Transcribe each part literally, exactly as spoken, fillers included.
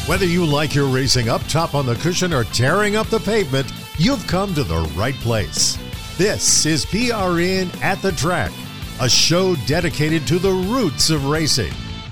Whether you like your racing up top on the cushion or tearing up the pavement, you've come to the right place. This is P R N at the Track, a show dedicated to the roots of racing.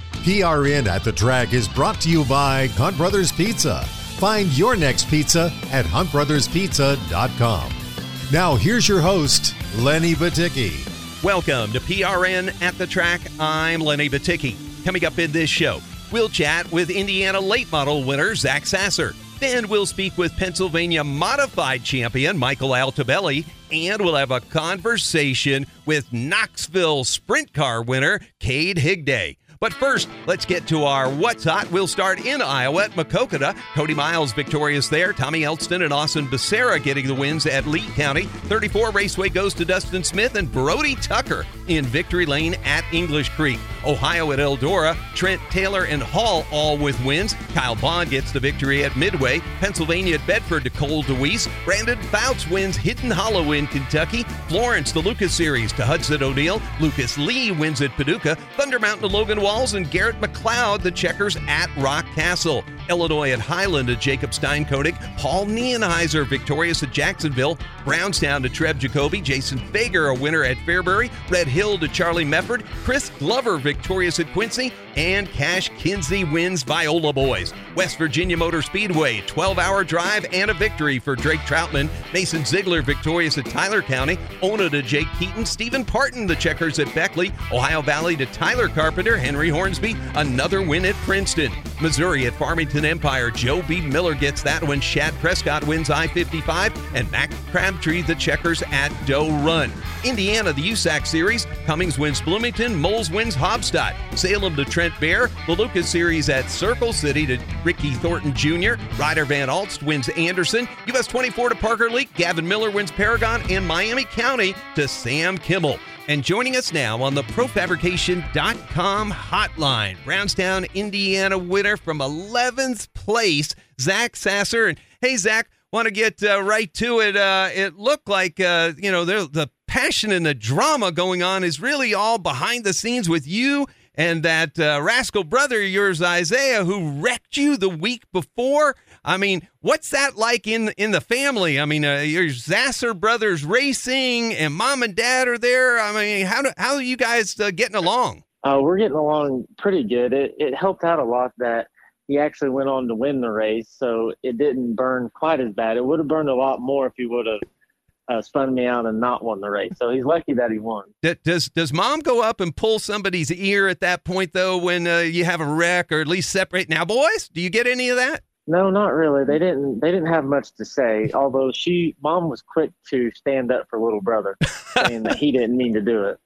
P R N at the Track is brought to you by Hunt Brothers Pizza. Find your next pizza at hunt brothers pizza dot com. Now here's your host, Lenny Batycki. Welcome to P R N at the Track. I'm Lenny Batycki. Coming up in this show, we'll chat with Indiana late model winner Zach Sasser. Then we'll speak with Pennsylvania modified champion Michael Altobelli. And we'll have a conversation with Knoxville sprint car winner Cade Higday. But first, let's get to our What's Hot. We'll start in Iowa at Maquoketa. Cody Miles victorious there. Tommy Elston and Austin Becerra getting the wins at Lee County. thirty-four Raceway goes to Dustin Smith and Brody Tucker in Victory Lane at English Creek. Ohio at Eldora. Trent Taylor and Hall all with wins. Kyle Bond gets the victory at Midway. Pennsylvania at Bedford to Cole DeWeese. Brandon Fouts wins Hidden Hollow in Kentucky. Florence, the Lucas Series to Hudson O'Neill. Lucas Lee wins at Paducah. Thunder Mountain to Logan Walls and Garrett McLeod, the checkers at Rock Castle. Illinois at Highland to Jacob Steinkonig. Paul Nienheiser victorious at Jacksonville. Brownstown to Trev Jacoby. Jason Fager a winner at Fairbury. Red Hill to Charlie Mefford. Chris Glover victorious at Quincy. And Cash Kinsey wins Viola Boys. West Virginia Motor Speedway, twelve-hour drive and a victory for Drake Troutman. Mason Ziegler victorious at Tyler County. Ona to Jake Keaton. Stephen Parton, the checkers at Beckley. Ohio Valley to Tyler Carpenter. Henry Hornsby, another win at Princeton. Missouri at Farmington Empire. Joe B. Miller gets that one. Shad Prescott wins I fifty-five. And Mac Crabtree, the checkers at Doe Run. Indiana, the U S A C Series. Cummings wins Bloomington. Moles wins Hobstadt. Salem to Trent Bear. The Lucas Series at Circle City to Ricky Thornton Junior Ryder Van Alst wins Anderson. U S twenty-four to Parker Leak. Gavin Miller wins Paragon. And Miami County to Sam Kimmel. And joining us now on the pro fabrication dot com hotline, Brownstown, Indiana winner from eleventh place, Zach Sasser. And hey, Zach, want to get uh, right to it. Uh, it looked like, uh, you know, the, the passion and the drama going on is really all behind the scenes with you and that uh, rascal brother of yours, Isaiah, who wrecked you the week before. I mean, what's that like in in the family? I mean, uh, your Sasser brothers racing and mom and dad are there. I mean, how do, how are you guys uh, getting along? Uh, we're getting along pretty good. It, it helped out a lot that he actually went on to win the race, so it didn't burn quite as bad. It would have burned a lot more if he would have Uh, spun me out and not won the race. So he's lucky that he won. Does does mom go up and pull somebody's ear at that point, though, when uh, you have a wreck or at least separate? Now, boys, do you get any of that? No, not really. They didn't They didn't have much to say, although she, mom was quick to stand up for little brother, saying that he didn't mean to do it.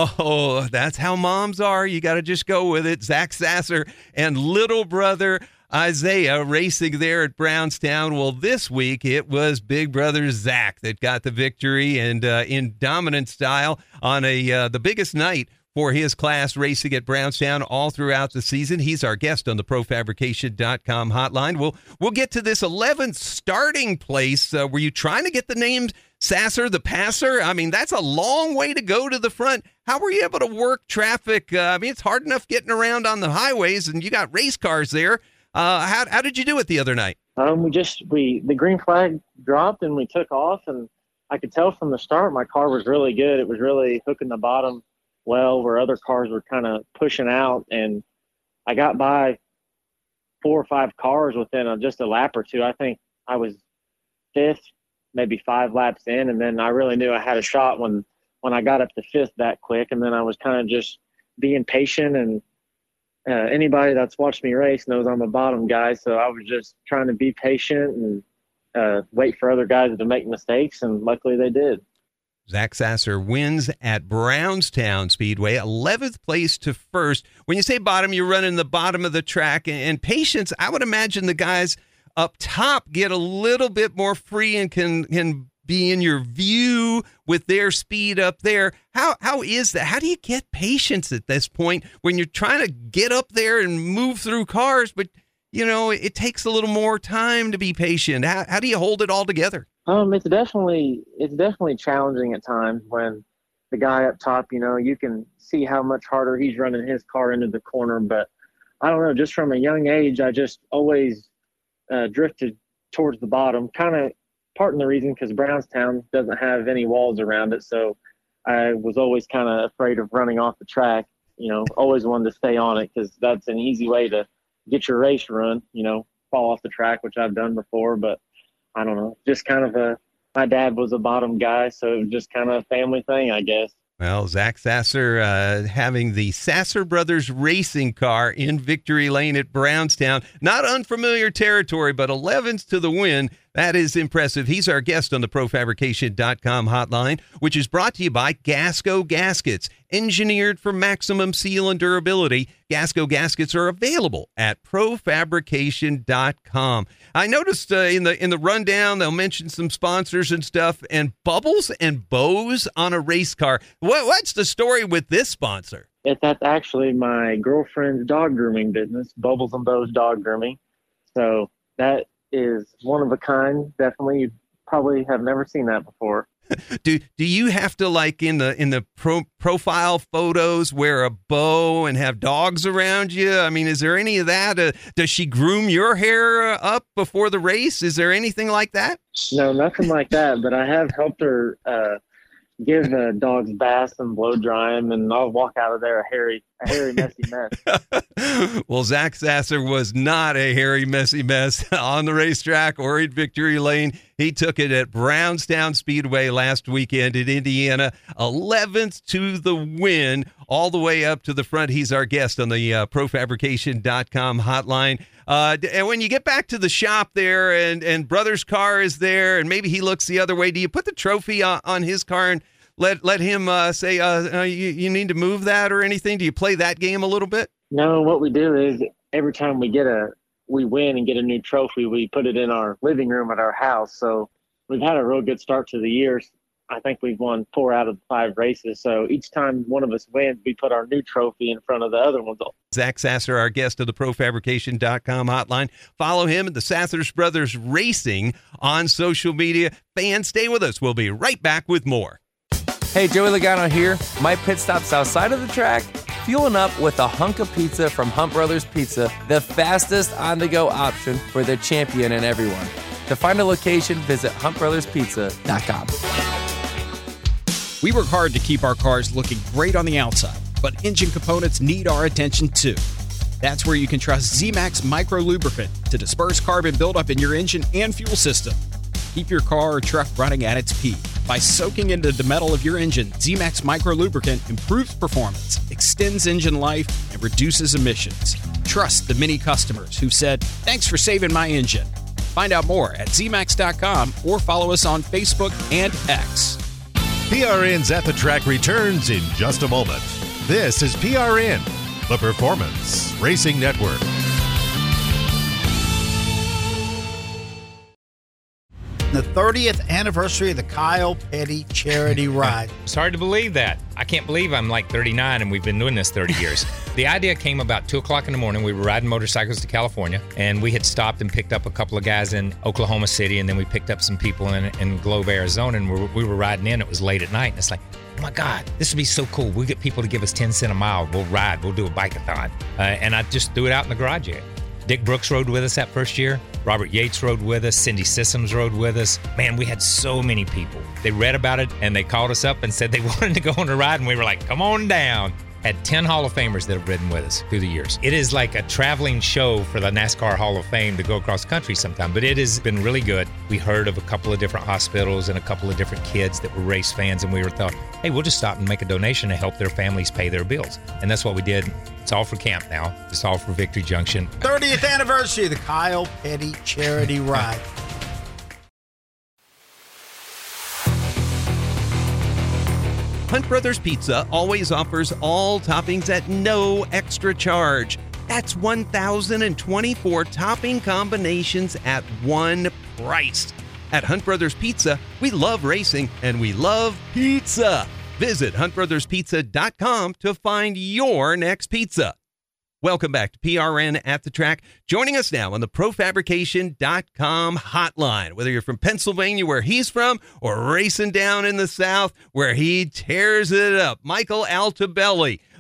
Oh, that's how moms are. You got to just go with it. Zach Sasser and little brother Isaiah racing there at Brownstown. Well, this week it was big brother Zach that got the victory and uh, in dominant style on a uh, the biggest night for his class racing at Brownstown all throughout the season. He's our guest on the pro fabrication dot com hotline. We'll, we'll get to this eleventh starting place. Uh, were you trying to get the name Sasser the Passer? I mean, that's a long way to go to the front. How were you able to work traffic? Uh, I mean, it's hard enough getting around on the highways, and you got race cars there. Uh, how how did you do it the other night? Um, we just we the green flag dropped and we took off, and I could tell from the start my car was really good. It was really hooking the bottom well, where other cars were kind of pushing out, and I got by four or five cars within a, just a lap or two. I think I was fifth, maybe five laps in, and then I really knew I had a shot when when I got up to fifth that quick, and then I was kind of just being patient and. Uh, anybody that's watched me race knows I'm a bottom guy, so I was just trying to be patient and uh, wait for other guys to make mistakes, and luckily they did. Zach Sasser wins at Brownstown Speedway, eleventh place to first. When you say bottom, you're running the bottom of the track, and, and patience, I would imagine the guys up top get a little bit more free and can can be in your view with their speed up there. How how is that? How do you get patience at this point when you're trying to get up there and move through cars, but you know it takes a little more time to be patient? How how do you hold it all together? Um, it's definitely it's definitely challenging at times when the guy up top, you know, you can see how much harder he's running his car into the corner, but I don't know, just from a young age, I just always uh, drifted towards the bottom, kind of part of the reason because Brownstown doesn't have any walls around it. So I was always kind of afraid of running off the track, you know, always wanted to stay on it because that's an easy way to get your race run, you know, fall off the track, which I've done before. But I don't know, just kind of a, my dad was a bottom guy, so it was just kind of a family thing, I guess. Well, Zach Sasser uh, having the Sasser Brothers racing car in Victory Lane at Brownstown. Not unfamiliar territory, but elevens to the win. That is impressive. He's our guest on the Pro Fabrication dot com hotline, which is brought to you by Gasco Gaskets. Engineered for maximum seal and durability, Gasco Gaskets are available at Pro Fabrication dot com. I noticed uh, in the in the rundown they'll mention some sponsors and stuff, and Bubbles and Bows on a race car. What what's the story with this sponsor? It, that's actually my girlfriend's dog grooming business, Bubbles and Bows Dog Grooming. So that is one of a kind. Definitely, you probably have never seen that before. Do do you have to, like, in the in the pro, profile photos, wear a bow and have dogs around you? I mean, is there any of that? Uh, does she groom your hair uh, up before the race? Is there anything like that? No, nothing like that. But I have helped her uh, give uh, dogs baths and blow dry them, and I'll walk out of there a hairy, a hairy, messy mess. Well, Zach Sasser was not a hairy, messy mess on the racetrack or in Victory Lane. He took it at Brownstown Speedway last weekend in Indiana, eleventh to the win, all the way up to the front. He's our guest on the uh, Pro Fabrication dot com hotline. Uh, and when you get back to the shop there and, and brother's car is there and maybe he looks the other way, do you put the trophy on, on his car and let let him uh, say, uh, uh, you, you need to move that or anything? Do you play that game a little bit? No, what we do is every time we get a we win and get a new trophy, we put it in our living room at our house. So we've had a real good start to the year. I think we've won four out of five races. So each time one of us wins, we put our new trophy in front of the other ones. Zach Sasser, our guest of the Pro Fabrication dot com hotline. Follow him at the Sasser Brothers Racing on social media. Fans, stay with us. We'll be right back with more. Hey, Joey Logano here. My pit stop's outside of the track, fueling up with a hunk of pizza from Hunt Brothers Pizza, the fastest on-the-go option for the champion and everyone. To find a location, visit hunt brothers pizza dot com. We work hard to keep our cars looking great on the outside, but engine components need our attention too. That's where you can trust Z-Max Micro Lubricant to disperse carbon buildup in your engine and fuel system. Keep your car or truck running at its peak. By soaking into the metal of your engine, Z-Max Micro Lubricant improves performance, extends engine life, and reduces emissions. Trust the many customers who've said, "Thanks for saving my engine." Find out more at Z max dot com or follow us on Facebook and X. P R N's At the Track returns in just a moment. This is P R N, the Performance Racing Network. The thirtieth anniversary of the Kyle Petty Charity Ride. It's hard to believe that. I can't believe I'm like thirty-nine and we've been doing this thirty years. The idea came about two o'clock in the morning. We were riding motorcycles to California, and we had stopped and picked up a couple of guys in Oklahoma City, and then we picked up some people in, in Globe, Arizona, and we were, we were riding in. It was late at night, and it's like, oh my God, this would be so cool. We'll get people to give us ten cents a mile. We'll ride. We'll do a bike-a-thon. Uh, and I just threw it out in the garage area. Dick Brooks rode with us that first year. Robert Yates rode with us. Cindy Systems rode with us. Man, we had so many people. They read about it, and they called us up and said they wanted to go on a ride, and we were like, come on down. Had ten Hall of Famers that have ridden with us through the years. It is like a traveling show for the NASCAR Hall of Fame to go across the country sometime, but it has been really good. We heard of a couple of different hospitals and a couple of different kids that were race fans, and we were thought, hey, we'll just stop and make a donation to help their families pay their bills. And that's what we did. It's all for camp now. It's all for Victory Junction. thirtieth anniversary of the Kyle Petty Charity Ride. Hunt Brothers Pizza always offers all toppings at no extra charge. That's one thousand twenty-four topping combinations at one price. At Hunt Brothers Pizza, we love racing and we love pizza. Visit hunt brothers pizza dot com to find your next pizza. Welcome back to P R N At the Track. Joining us now on the Pro Fabrication dot com hotline. Whether you're from Pennsylvania, where he's from, or racing down in the South, where he tears it up. Michael Altobelli.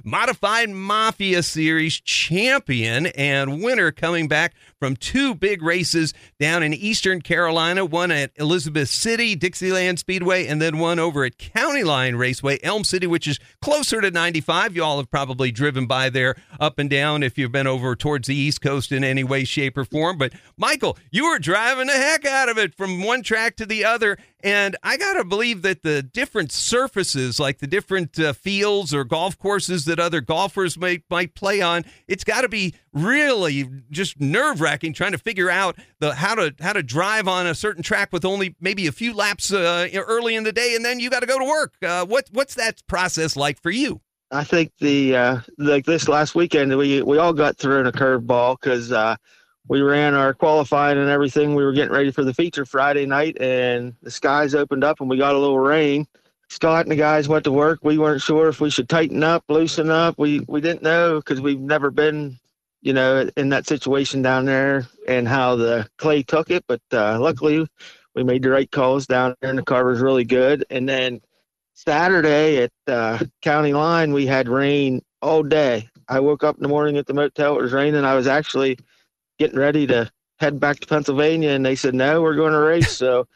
Modified Mafia Series champion and winner, coming back from two big races down in Eastern Carolina, one at Elizabeth City, Dixieland Speedway, and then one over at County Line Raceway, Elm City, which is closer to ninety-five. You all have probably driven by there up and down if you've been over towards the East Coast in any way, shape, or form. But, Michael, you were driving the heck out of it from one track to the other. And I got to believe that the different surfaces, like the different uh, fields or golf courses that other golfers might, might play on, it's got to be really just nerve-wracking trying to figure out the how to how to drive on a certain track with only maybe a few laps uh, early in the day, and then you got to go to work. Uh, what What's that process like for you? I think the uh, like this last weekend, we, we all got thrown a curveball because uh, we ran our qualifying and everything. We were getting ready for the feature Friday night, and the skies opened up, and we got a little rain. Scott and the guys went to work. We weren't sure if we should tighten up, loosen up. We we didn't know because we've never been, you know, in that situation down there and how the clay took it. But uh, luckily, we made the right calls down there, and the car was really good. And then Saturday at uh, County Line, we had rain all day. I woke up in the morning at the motel. It was raining. I was actually getting ready to head back to Pennsylvania, and they said, no, we're going to race. So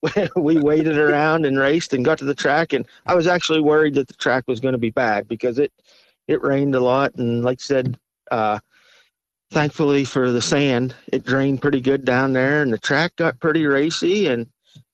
we waited around and raced and got to the track. And I was actually worried that the track was going to be bad because it, it rained a lot. And like I said, uh, thankfully for the sand, it drained pretty good down there, and the track got pretty racy. And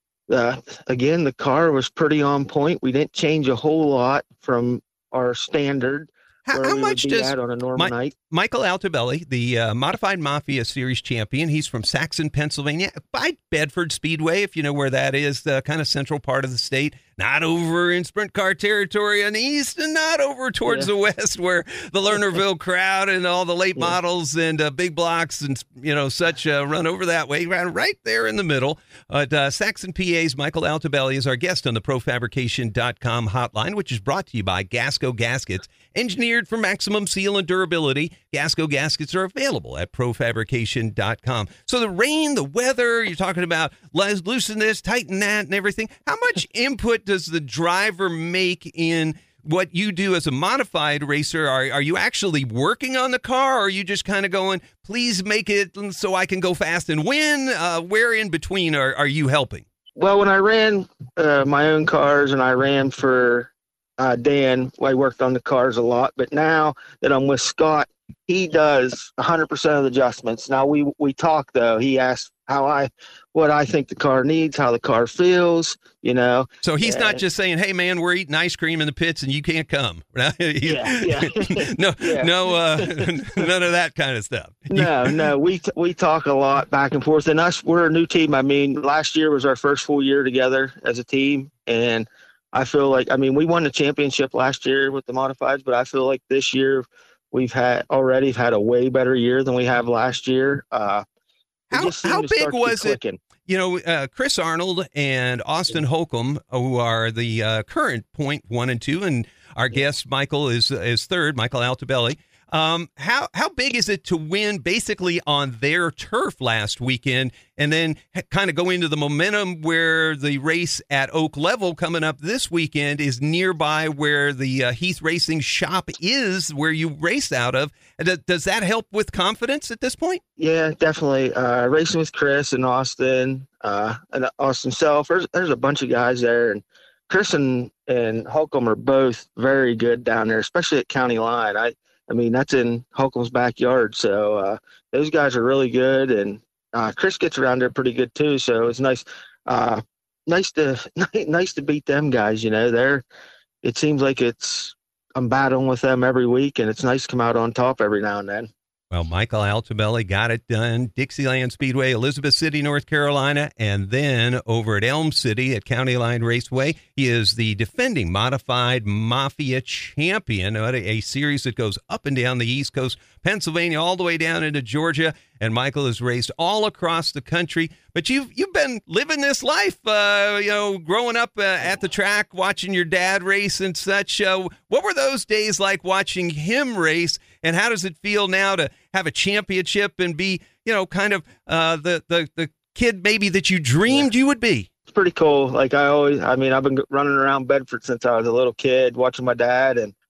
uh, again, the car was pretty on point. We didn't change a whole lot from our standard. How, how much does on a normal Mi- night. Michael Altobelli, the uh, Modified Mafia Series champion, he's from Saxon, Pennsylvania, by Bedford Speedway, if you know where that is, the kind of central part of the state, not over in sprint car territory on the east and not over towards yeah. the west where the Lernerville crowd and all the late yeah. models and uh, big blocks and, you know, such uh, run over that way, right there in the middle. But uh, Saxon, P A's Michael Altobelli is our guest on the pro fabrication dot com hotline, which is brought to you by Gasco Gaskets, engineered for maximum seal and durability. Gasco Gaskets are available at pro fabrication dot com. So the rain, the weather, you're talking about loosen this, tighten that, and everything. How much input does the driver make in what you do as a modified racer? Are, are you actually working on the car, or are you just kind of going, please make it so I can go fast and win? Uh, where in between are, are you helping? Well, when I ran uh, my own cars and I ran for uh, Dan, I worked on the cars a lot. But now that I'm with Scott, he does one hundred percent of the adjustments. Now, we, we talk, though. He asks how I, what I think the car needs, how the car feels, you know. So he's and, not just saying, hey, man, we're eating ice cream in the pits and you can't come. yeah, yeah. no, yeah. no, uh, none of that kind of stuff. No, no, we t- we talk a lot back and forth. And us, we're a new team. I mean, last year was our first full year together as a team. And I feel like, I mean, we won the championship last year with the modifieds, but I feel like this year we've had already had a way better year than we have last year. Uh, How how big was it? You know, uh, Chris Arnold and Austin Holcomb, who are the uh, current point one and two, and our guest Michael is is third, Michael Altobelli. Um, how how big is it to win basically on their turf last weekend, and then kind of go into the momentum where the race at Oak Level coming up this weekend is nearby where the uh, Heath Racing shop is, where you race out of? Does, does that help with confidence at this point? Yeah, definitely. Uh, racing with Chris and Austin, uh, and Austin Self. There's there's a bunch of guys there, and Chris and, and Holcomb are both very good down there, especially at County Line. I. I mean, that's in Holcomb's backyard. So uh, those guys are really good. And uh, Chris gets around there pretty good, too. So it's nice uh, nice to nice to beat them guys. You know, they're it seems like it's I'm battling with them every week, and it's nice to come out on top every now and then. Well, Michael Altobelli got it done. Dixieland Speedway, Elizabeth City, North Carolina, and then over at Elm City at County Line Raceway. He is the defending Modified Mafia champion, a series that goes up and down the East Coast, Pennsylvania, all the way down into Georgia. And Michael has raced all across the country. But you've you've been living this life, uh, you know, growing up uh, at the track, watching your dad race and such. Uh, what were those days like watching him race? And how does it feel now to have a championship and be, you know, kind of uh, the, the, the kid maybe that you dreamed yeah. you would be? It's pretty cool. Like I always, I mean, I've been running around Bedford since I was a little kid, watching my dad. And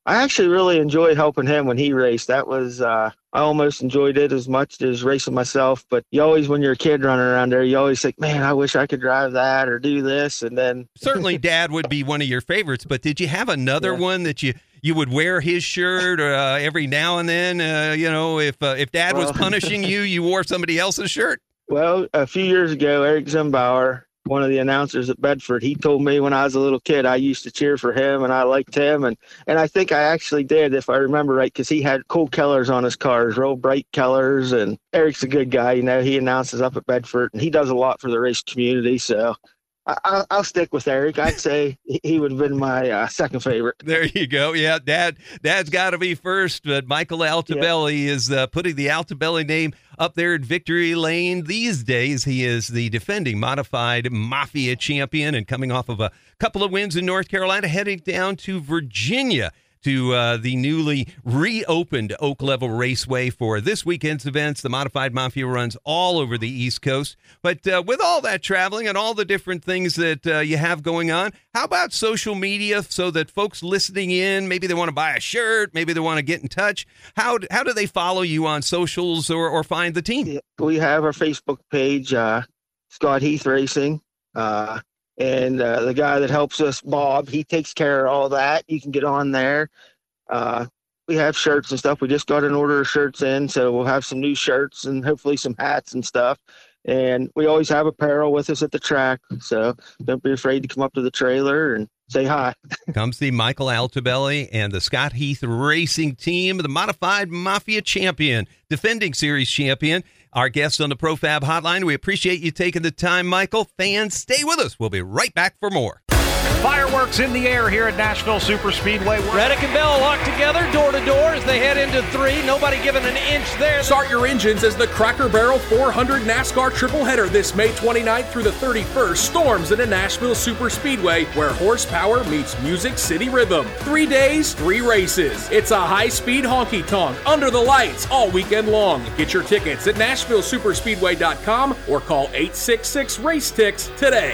I actually really enjoyed helping him when he raced. That was, uh, I almost enjoyed it as much as racing myself. But you always, when you're a kid running around there, you always think, man, I wish I could drive that or do this. And then certainly Dad would be one of your favorites. But did you have another yeah. one that you, you would wear his shirt or, uh, every now and then? Uh, you know, if uh, if Dad well, was punishing you, you wore somebody else's shirt. Well, a few years ago, Eric Zimbauer, one of the announcers at Bedford, he told me when I was a little kid, I used to cheer for him and I liked him. And, and I think I actually did, if I remember right, because he had cool colors on his cars, real bright colors. And Eric's a good guy. You know, he announces up at Bedford and he does a lot for the race community. So I, I'll stick with Eric. I'd say he would have been my uh, second favorite. There you go. Yeah, Dad. Dad's got to be first, but Michael Altobelli yeah. is uh, putting the Altobelli name up there at victory lane these days. He is the defending modified Mafia champion and coming off of a couple of wins in North Carolina, heading down to Virginia to uh, the newly reopened Oak Level Raceway for this weekend's events. The Modified Mafia runs all over the East Coast. But uh, with all that traveling and all the different things that uh, you have going on, how about social media so that folks listening in, maybe they want to buy a shirt, maybe they want to get in touch. How, how do they follow you on socials or, or find the team? We have our Facebook page, uh, Scott Heath Racing. Uh And uh, the guy that helps us, Bob, he takes care of all that. You can get on there. Uh, we have shirts and stuff. We just got an order of shirts in, so we'll have some new shirts and hopefully some hats and stuff. And we always have apparel with us at the track, so don't be afraid to come up to the trailer and say hi. Come see Michael Altobelli and the Scott Heath Racing team, the Modified Mafia champion, defending series champion. Our guest on the ProFab Hotline. We appreciate you taking the time, Michael. Fans, stay with us. We'll be right back for more. Fireworks in the air here at Nashville Superspeedway. Reddick and Bell locked together door to door as they head into three. Nobody giving an inch there. Start your engines as the Cracker Barrel four hundred NASCAR triple header this May twenty-ninth through the thirty-first storms into Nashville Superspeedway, where horsepower meets Music City rhythm. Three days, three races. It's a high-speed honky-tonk under the lights all weekend long. Get your tickets at Nashville Superspeedway dot com or call eight six six race tix today.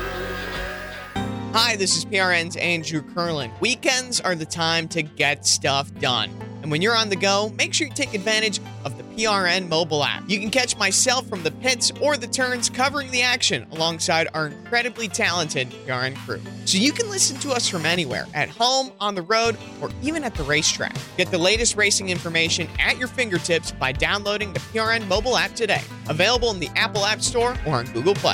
Hi, this is P R N's Andrew Curlin. Weekends are the time to get stuff done. And when you're on the go, make sure you take advantage of the P R N mobile app. You can catch myself from the pits or the turns covering the action alongside our incredibly talented P R N crew. So you can listen to us from anywhere, at home, on the road, or even at the racetrack. Get the latest racing information at your fingertips by downloading the P R N mobile app today. Available in the Apple App Store or on Google Play.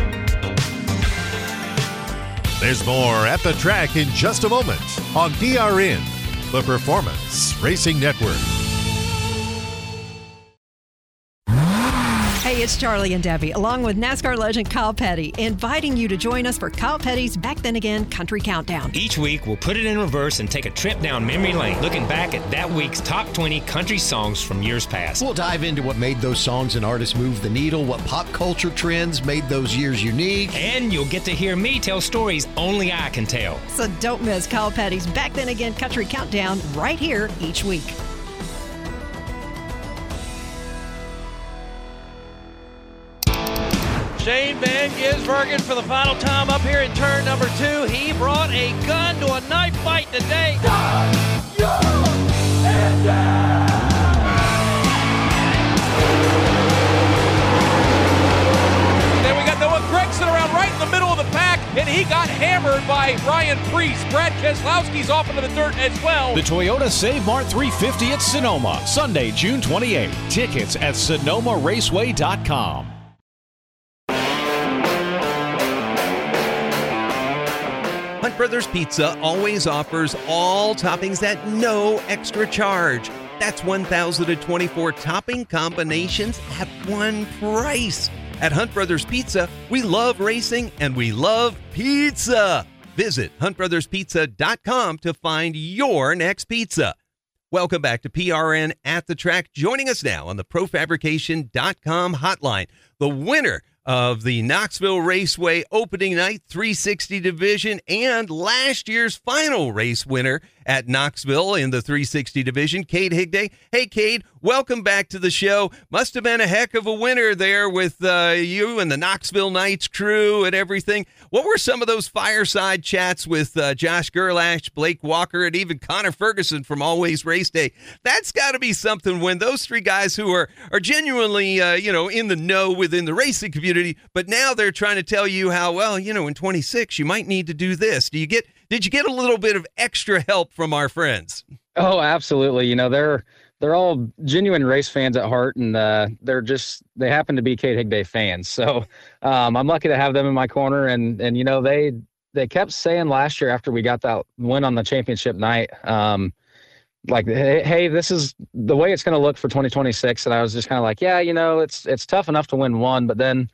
There's more At the Track in just a moment on P R N, the Performance Racing Network. Hey, it's Charlie and Debbie, along with NASCAR legend Kyle Petty, inviting you to join us for Kyle Petty's Back Then Again Country Countdown. Each week, we'll put it in reverse and take a trip down memory lane, looking back at that week's top twenty country songs from years past. We'll dive into what made those songs and artists move the needle, what pop culture trends made those years unique. And you'll get to hear me tell stories only I can tell. So don't miss Kyle Petty's Back Then Again Country Countdown right here each week. Shane Van Gisbergen for the final time up here in turn number two. He brought a gun to a knife fight today. Then we got Noah Gregson around right in the middle of the pack, and he got hammered by Ryan Priest. Brad Keselowski's off into the dirt as well. The Toyota Save Mart three fifty at Sonoma, Sunday, June twenty-eighth. Tickets at sonoma raceway dot com. Hunt Brothers Pizza always offers all toppings at no extra charge. That's one thousand twenty-four topping combinations at one price. At Hunt Brothers Pizza, we love racing and we love pizza. Visit hunt brothers pizza dot com to find your next pizza. Welcome back to P R N At the Track. Joining us now on the pro fabrication dot com hotline, the winner of the Knoxville Raceway opening night three sixty division and last year's final race winner at Knoxville in the three sixty division, Cade Higday. Hey, Cade, welcome back to the show. Must have been a heck of a winter there with uh, you and the Knoxville Knights crew and everything. What were some of those fireside chats with uh, Josh Gerlach, Blake Walker, and even Connor Ferguson from Always Race Day? That's got to be something when those three guys who are, are genuinely, uh, you know, in the know within the racing community, but now they're trying to tell you how, well, you know, in twenty-six, you might need to do this. Do you get, did you get a little bit of extra help from our friends? Oh, absolutely. You know, they're, they're all genuine race fans at heart, and uh, they're just, they happen to be Cade Higday fans. So um, I'm lucky to have them in my corner. And, and, you know, they, they kept saying last year after we got that win on the championship night, um, like, hey, hey, this is the way it's going to look for twenty twenty-six. And I was just kind of like, yeah, you know, it's, it's tough enough to win one, but then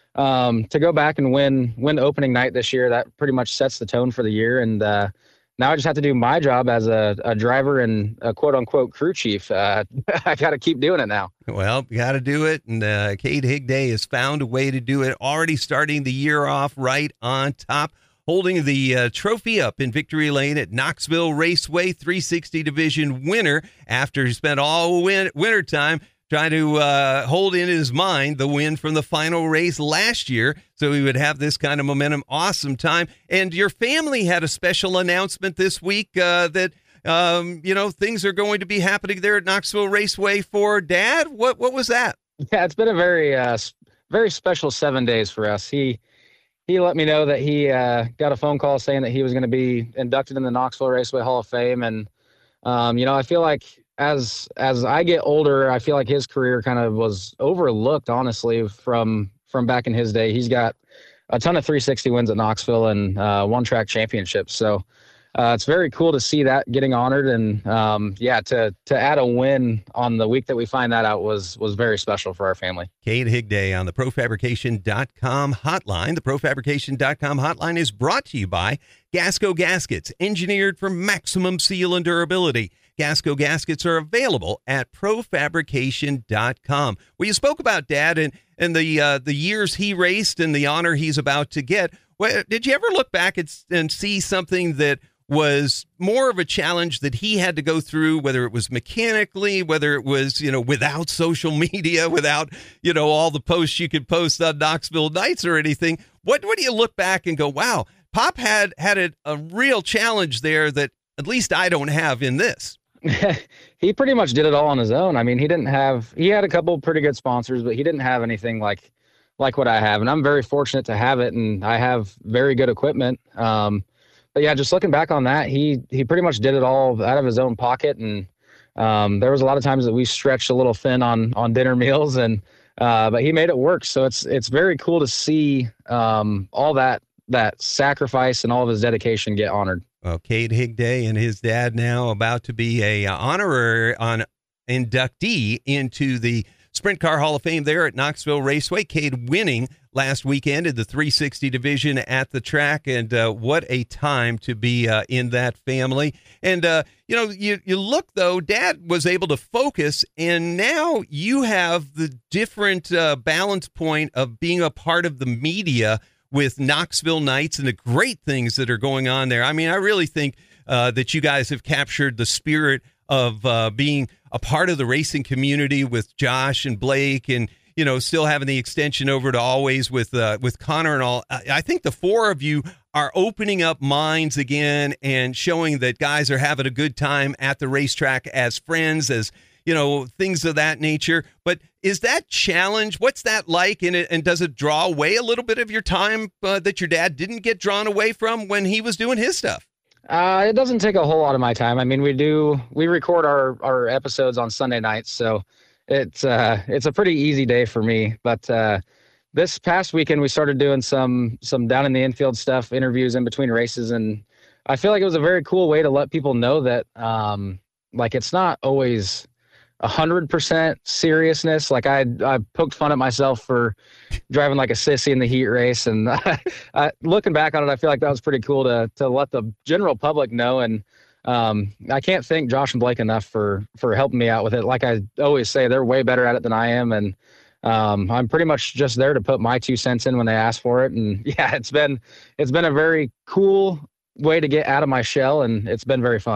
um, to go back and win, win opening night this year, that pretty much sets the tone for the year. And uh, now I just have to do my job as a, a driver and a quote unquote crew chief. Uh, I got to keep doing it now. Well, you got to do it. And uh, Cade Higday has found a way to do it, already starting the year off right on top, holding the uh, trophy up in victory lane at Knoxville Raceway, three sixty division winner after he spent all win- winter time trying to uh, hold in his mind the win from the final race last year so he would have this kind of momentum. Awesome time. And your family had a special announcement this week uh, that, um, you know, things are going to be happening there at Knoxville Raceway for Dad. What what was that? Yeah, it's been a very, uh, very special seven days for us. He He let me know that he uh, got a phone call saying that he was going to be inducted in the Knoxville Raceway Hall of Fame. And, um, you know, I feel like as as I get older, I feel like his career kind of was overlooked, honestly, from from back in his day. He's got a ton of three sixty wins at Knoxville and uh, one-track championships. So uh, it's very cool to see that getting honored. And, um, yeah, to to add a win on the week that we find that out was was very special for our family. Cade Higday on the pro fabrication dot com hotline. The pro fabrication dot com hotline is brought to you by Gasco Gaskets, engineered for maximum seal and durability. Gasco Gaskets are available at pro fabrication dot com. Well, you spoke about Dad and, and the uh, the years he raced and the honor he's about to get. Well, did you ever look back and, and see something that was more of a challenge that he had to go through, whether it was mechanically, whether it was, you know, without social media, without, you know, all the posts you could post on Knoxville Nights or anything? What, what do you look back and go, wow, Pop had, had a, a real challenge there that at least I don't have in this? He pretty much did it all on his own. I mean, he didn't have, he had a couple pretty good sponsors, but he didn't have anything like, like what I have. And I'm very fortunate to have it. And I have very good equipment. Um, But yeah, just looking back on that, he he pretty much did it all out of his own pocket, and um, there was a lot of times that we stretched a little thin on on dinner meals, and uh, but he made it work. So it's it's very cool to see um, all that that sacrifice and all of his dedication get honored. Well, Cade Higday and his dad now about to be a uh, honorary on inductee into the Sprint Car Hall of Fame there at Knoxville Raceway. Cade winning last weekend in the three sixty division at the track, and uh, what a time to be uh, in that family. And, uh, you know, you, you look, though, Dad was able to focus, and now you have the different uh, balance point of being a part of the media with Knoxville Nights and the great things that are going on there. I mean, I really think uh, that you guys have captured the spirit of uh, being a part of the racing community with Josh and Blake, and, you know, still having the extension over to Always with uh, with Connor and all. I, I think the four of you are opening up minds again and showing that guys are having a good time at the racetrack as friends, as, you know, things of that nature. But is that challenge, what's that like? And, it, and does it draw away a little bit of your time uh, that your dad didn't get drawn away from when he was doing his stuff? Uh, it doesn't take a whole lot of my time. I mean, we do, we record our, our episodes on Sunday nights, so it's, uh, it's a pretty easy day for me. But, uh, this past weekend we started doing some, some down in the infield stuff, interviews in between races. And I feel like it was a very cool way to let people know that, um, like, it's not always a hundred percent seriousness. Like I, I poked fun at myself for driving like a sissy in the heat race. And I, I, looking back on it, I feel like that was pretty cool to, to let the general public know. And um, I can't thank Josh and Blake enough for, for helping me out with it. Like I always say, they're way better at it than I am. And um, I'm pretty much just there to put my two cents in when they ask for it. And yeah, it's been, it's been a very cool way to get out of my shell, and it's been very fun.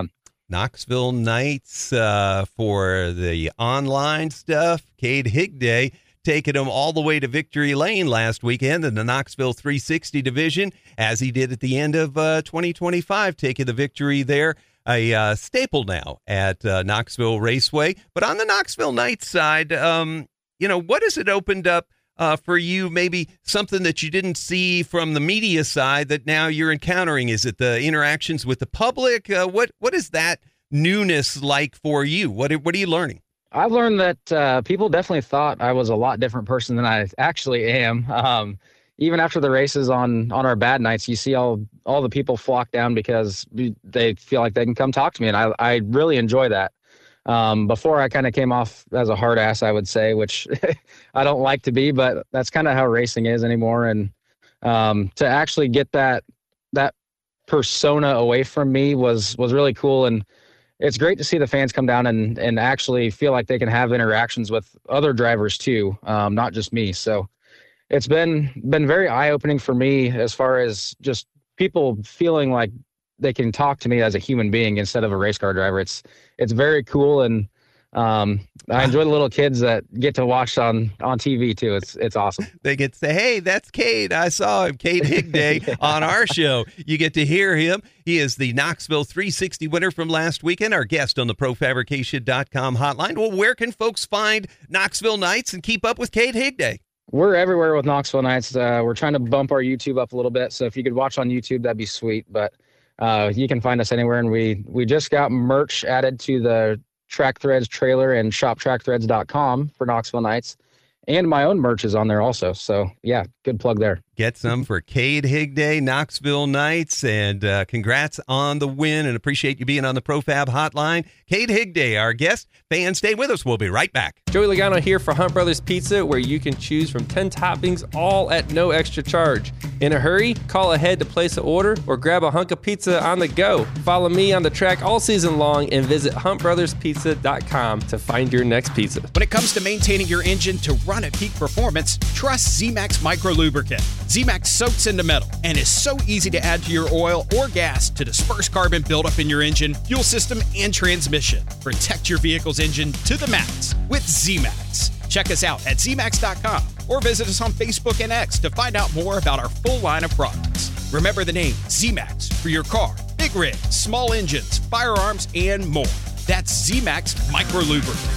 Knoxville Knights uh, for the online stuff. Cade Higday taking them all the way to victory lane last weekend in the Knoxville three sixty division, as he did at the end of uh, twenty twenty-five, taking the victory there. A uh, staple now at uh, Knoxville Raceway. But on the Knoxville Knights side, um, you know, what has it opened up uh, for you? Maybe something that you didn't see from the media side that now you're encountering? Is it the interactions with the public? Uh, what what is that newness like for you? What what are you learning? I've learned that uh, people definitely thought I was a lot different person than I actually am. Um, even after the races on, on our bad nights, you see all, all the people flock down because they feel like they can come talk to me. And I, I really enjoy that. Um, before I kind of came off as a hard ass, I would say, which I don't like to be, but that's kind of how racing is anymore. And um, to actually get that, that persona away from me was, was really cool. And it's great to see the fans come down and, and actually feel like they can have interactions with other drivers too, um, not just me. So it's been been very eye-opening for me as far as just people feeling like they can talk to me as a human being instead of a race car driver. It's it's very cool, and um, I enjoy the little kids that get to watch on, on T V too. It's it's awesome. They get to say, "Hey, that's Cade. I saw him, Cade Higday, yeah. on our show." You get to hear him. He is the Knoxville three sixty winner from last weekend, our guest on the pro fabrication dot com hotline. Well, where can folks find Knoxville Knights and keep up with Cade Higday? We're everywhere with Knoxville Knights. Uh, we're trying to bump our YouTube up a little bit, so if you could watch on YouTube, that'd be sweet. But uh, you can find us anywhere, and we we just got merch added to the Track Threads trailer and shop track threads dot com for Knoxville Knights. And my own merch is on there also. So, yeah, good plug there. Get some for Cade Higday, Knoxville Knights, and uh, congrats on the win, and appreciate you being on the ProFab Hotline. Cade Higday, our guest. Fans, stay with us. We'll be right back. Joey Logano here for Hunt Brothers Pizza, where you can choose from ten toppings, all at no extra charge. In a hurry, call ahead to place an order or grab a hunk of pizza on the go. Follow me on the track all season long and visit hunt brothers pizza dot com to find your next pizza. When it comes to maintaining your engine to run at peak performance, trust Z-Max Micro Lubricant. Z-Max soaks into metal and is so easy to add to your oil or gas to disperse carbon buildup in your engine, fuel system, and transmission. Protect your vehicle's engine to the max with Z-Max. Check us out at Z max dot com or visit us on Facebook and X to find out more about our full line of products. Remember the name Z-Max for your car, big rigs, small engines, firearms, and more. That's Z-Max Micro Lubricant.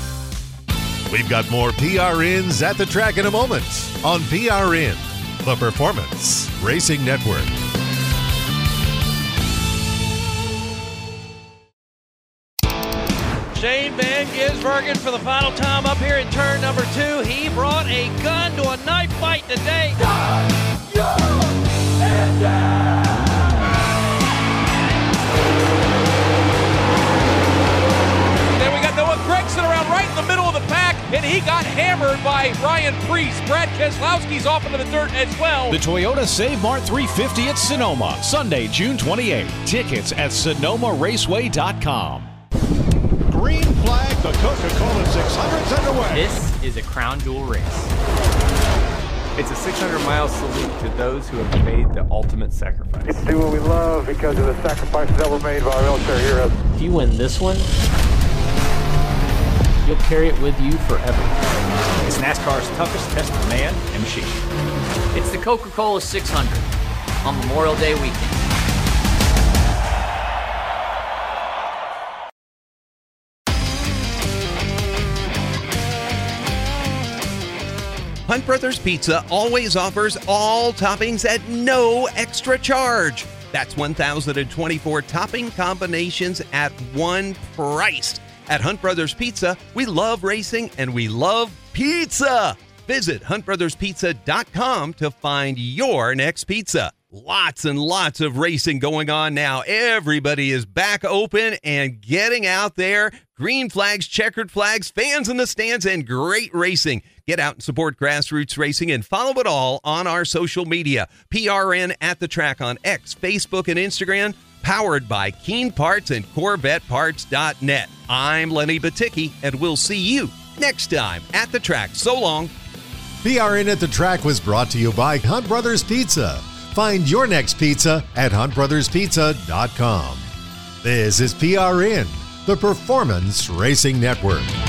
We've got more P R Ns at the track in a moment on P R N, the Performance Racing Network. Shane Van Gisbergen for the final time up here in turn number two. He brought a gun to a knife fight today. Then we got Noah Gragson around right in the middle of the pack, and he got hammered by Ryan Preece. Brad Keselowski's off into the dirt as well. The Toyota Save Mart three fifty at Sonoma, Sunday, June twenty-eighth. Tickets at sonoma raceway dot com. Green flag, the Coca-Cola six hundred's underway. This is a crown jewel race. It's a six hundred mile salute to those who have made the ultimate sacrifice. It's do what we love because of the sacrifices that were made by our military heroes. If you win this one, you'll carry it with you forever. It's NASCAR's toughest test of man and machine. It's the Coca-Cola six hundred on Memorial Day weekend. Hunt Brothers Pizza always offers all toppings at no extra charge. That's one thousand twenty-four topping combinations at one price. At Hunt Brothers Pizza, we love racing and we love pizza. Visit hunt brothers pizza dot com to find your next pizza. Lots and lots of racing going on now. Everybody is back open and getting out there. Green flags, checkered flags, fans in the stands, and great racing. Get out and support grassroots racing and follow it all on our social media. P R N at the track on X, Facebook, and Instagram. Powered by Keen Parts and Corvette Parts dot net. I'm Lenny Baticki, and we'll see you next time at the track. So long. P R N at the Track was brought to you by Hunt Brothers Pizza. Find your next pizza at hunt brothers pizza dot com. This is P R N, the Performance Racing Network.